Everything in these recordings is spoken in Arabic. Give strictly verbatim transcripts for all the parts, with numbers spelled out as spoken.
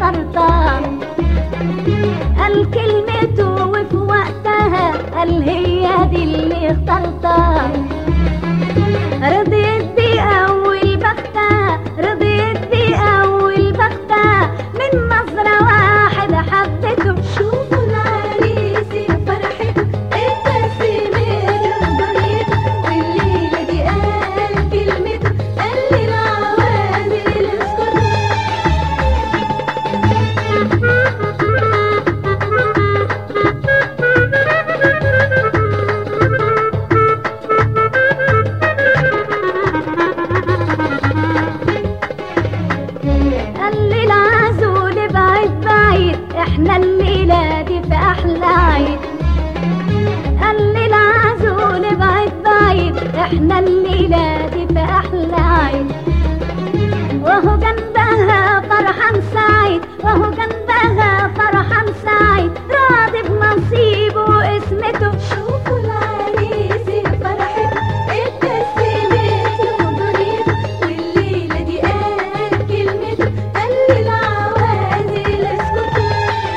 اخترتها، قال كلمته وفي وقتها قال هي دي اللي اخترتها. رضيت بأول بختها، رضيت بأول بختها، من نظرة واحدة حبته. شوفوا العريس يا فرحته، ابتسمت دنيته، والليلة دي قال كلمته، قال للعوازل اسكتوا. قال للعزول بعيد بعيد، احنا الليلة دي في أحلى عيد. قال للعزول بعيد بعيد، احنا الليلة دي في أحلى عيد. وهو جنبها فرحان سعيد، وهو جنبها فرحان سعيد، راضي بنصيبه وقسمته. شوفوا العريس يا فرحته، ابتسمت له دنيته، والليلة دي قال كلمته، قال للعوازل اسكتوا.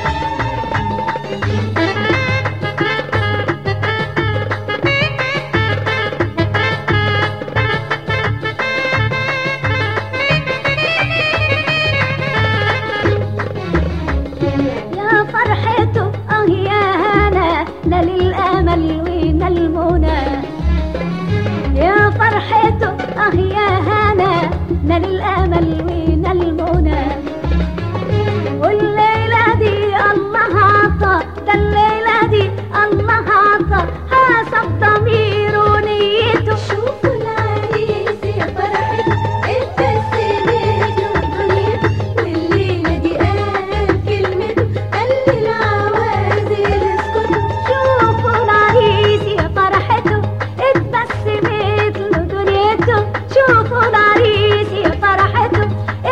يا فرحته اه يا هنا، لا للامل وين المنى. يا فرحته اه يا هنا، لا للامل وين المنى. والليله دي الله عطا، ده الليله دي الله عطا، حسب ضميره ونيته. شوفوا العريس يا فرحته، ابتسمت له دنيته، والليله دي قال كلمته، قال للعوازل اسكتوا. شوفوا العريس يا فرحته، اتبسمت له دنيته. شوفوا العريس يا فرحته،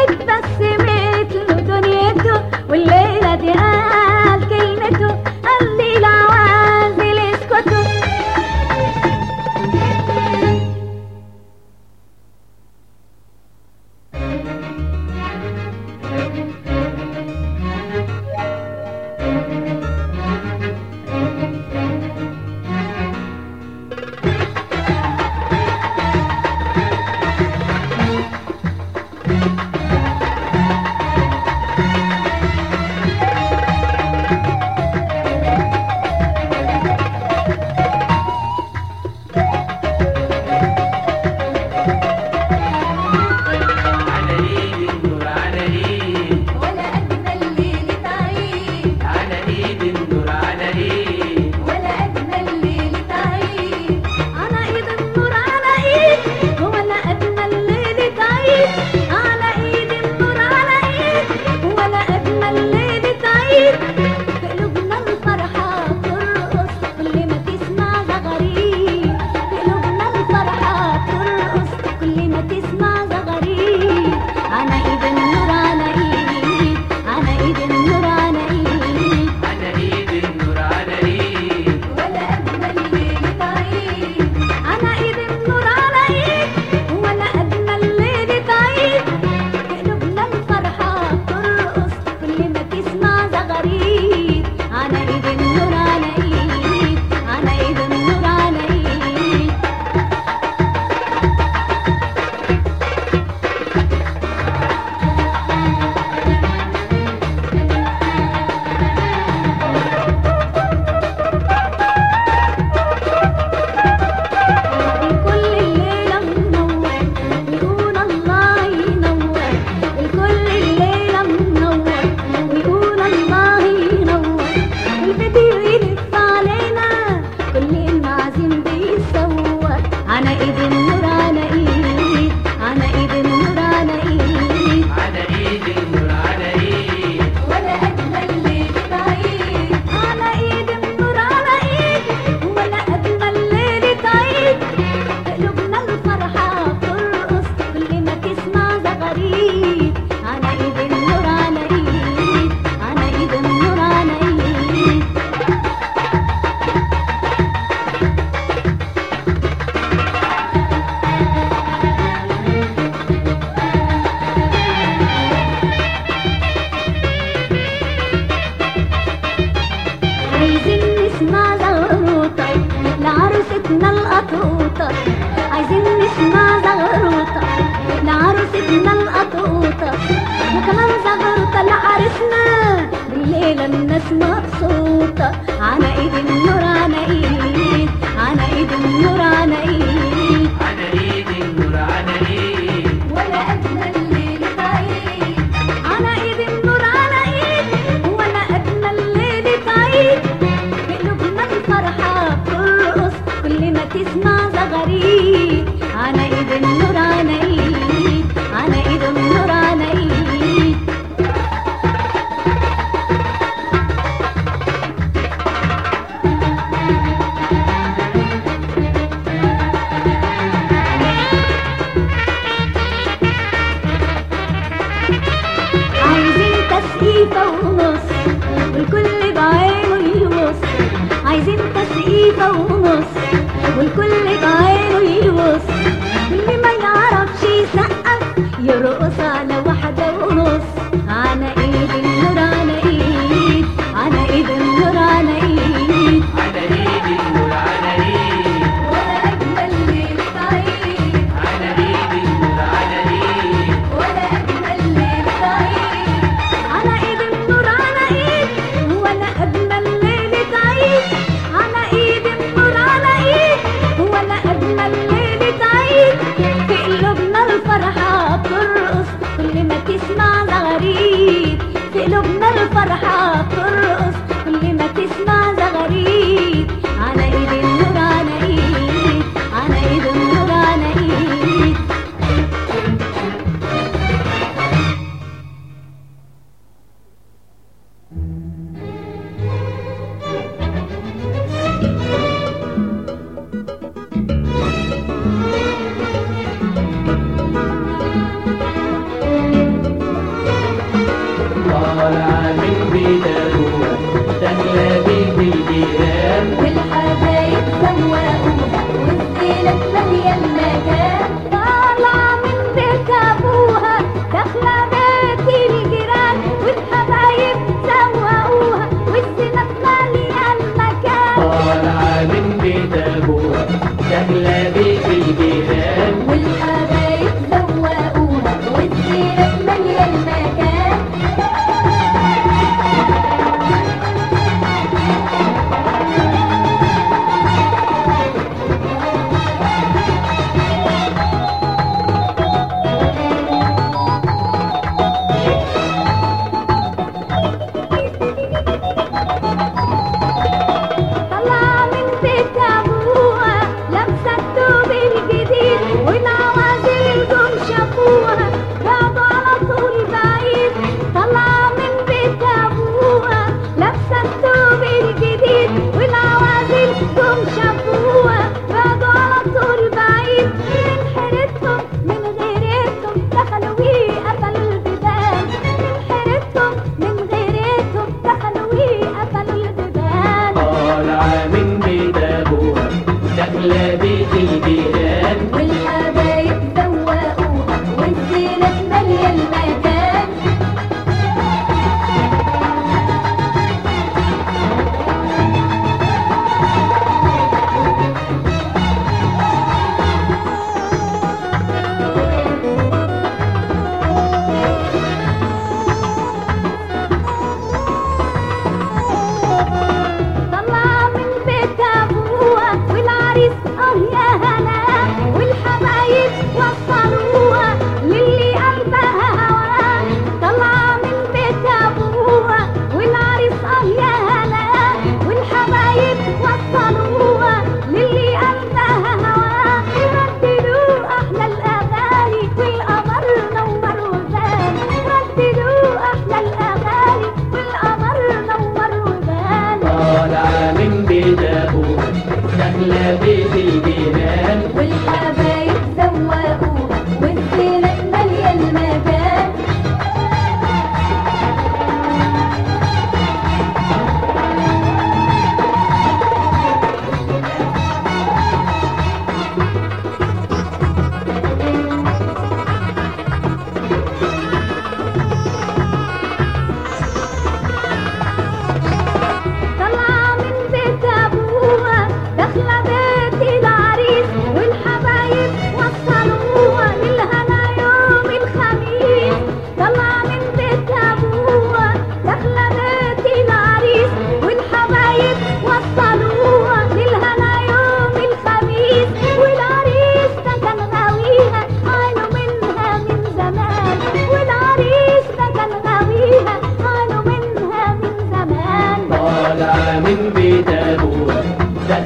زغروطة، عايزين نسمع زغروطة لعروستنا القطوطة، وكمان زغروطة لعرسنا بالليلة الناس مبسوطة. على ايد النور على ايد، على ايد النور على ايد، على ايد النور على ايد، ولا أجمل ليلة عيد. على ايد النور على ايد، ولا أجمل ليلة عيد. بقلوبنا الفرحة بترقص كل ما تسمع زغاريد. على ايد النور على ايد، على ايد النور على ايد. عايزين تسقيفة ونص والكل بعينه يبص، عايزين تسقيفة ونص والكل بعينه يبص، واللي ما يعرفش يسقف يرقص على واحدة ونص. على ايد النور على ايد، على ايد النور على ايد، على ايد النور على ايد، ولا أجمل ليلة عيد. على ايد النور على ايد، ولا أجمل ليلة عيد. على ايد النور على ايد، ولا أجمل ليلة عيد. على ايد النور على ايد، ولا أجمل ليلة عيد. في قلوبنا الفرحة بترقص كل ما تسمع زغاريد. في قلوبنا الفرحة بترقص كل ما تسمع زغاريد. على ايد النور على ايد، على ايد النور على ايد. طالعة من بيت ابوها داخلة بيت الجيران، والحبايب سواقوها والزينة مالية المكان. طالعة من بيت أبوها داخلة بيت الجيران، والحبايب سواقوها والزينة مالية المكان. طالعة من بيت ابوها داخلة بيت الجيران، والحبايب سواقوها والزينة مالية المكان.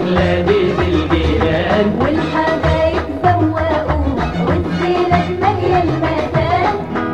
داخلة بيت الجيران والحبايب زوقوها والزينة مالية المكان.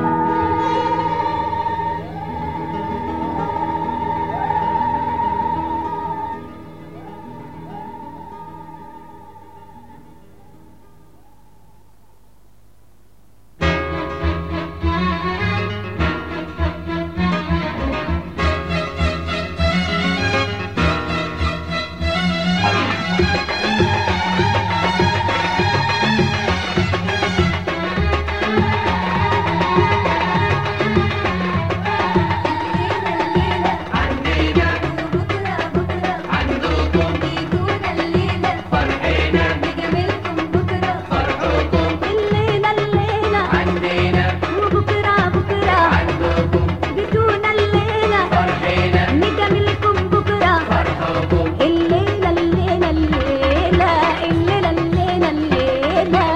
عندنا بكرة بكرة عندكم بيجونا الليلة فرحنا بجميلكم بكرة فرحكم الليلة الليلة عندنا وبكرة بكرة عندكم بيجونا الليلة فرحنا نجملكم بكرة فرحكم الليلة الليلة الليلة الليلة الليلة الليلة.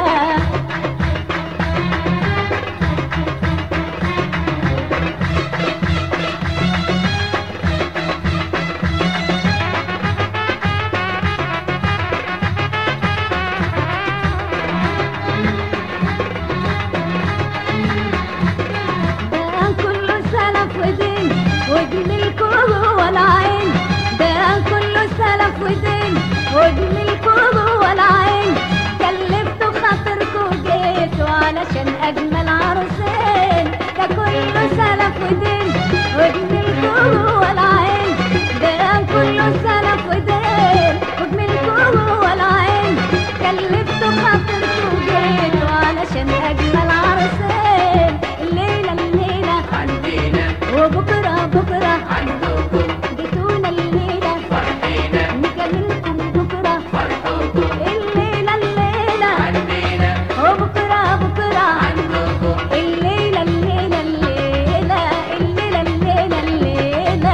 ده كله سلف ودين وجميلكوا جوه العين. ده كله سلف ودين وجميلكوا جوه العين. كلفتوا خاطركوا جيتوا علشان اجمل عروسين. ده كله سلف ودين وجميلكوا جوه العين. ده كله سلف ودين وجميلكوا جوه العين. كلفتوا خاطركوا جيتوا علشان اجمل عروسين. الليلة الليلة عندنا وبكرة بكرة عندكم جيتونا الليلة فرحنا نجملكم بكرة فرحكم الليلة الليلة عندنا وبكرة بكرة عندكم الليلة الليلة الليلة الليلة الليلة الليلة.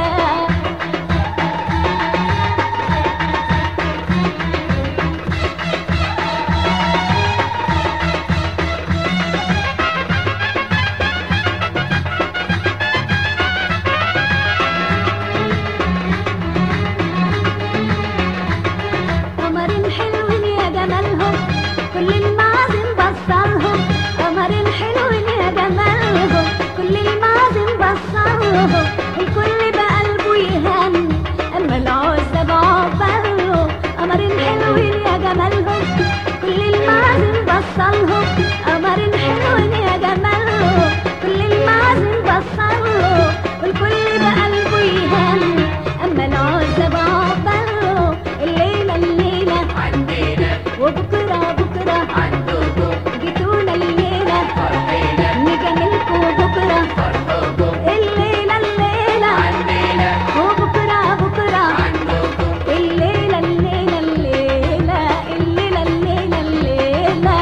قمرين حلوين يا جمالهم كل المعازم بصلهم. قمرين حلوين يا جمالهم كل المعازم بصلهم. الكل بقلبه يهني اما العزة بعقبالهم. قمرين حلوين يا جمالهم كل المعازم بصلهم. قمرين حلوين يا جمالهم كل المعازم بصلهم. الكل بقلبه يهني اما العزة بعقبالهم. الليلة الليلة عندنا وبكرة بكرة عندكم جيتونا الليلة فرحنا نجملكوا بكرة فرحكم الليلة الليلة عندنا وبكرة بكرة عندكم الليلة الليلة الليلة الليلة الليلة الليلة.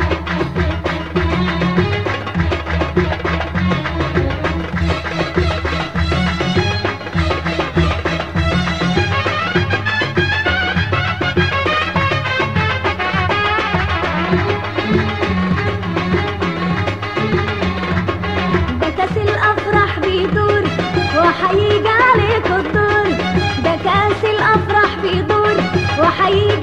ده كاس الافراح بيدور وهيجي عليكوا الدور. ده كاس الافراح بيدور وهيجي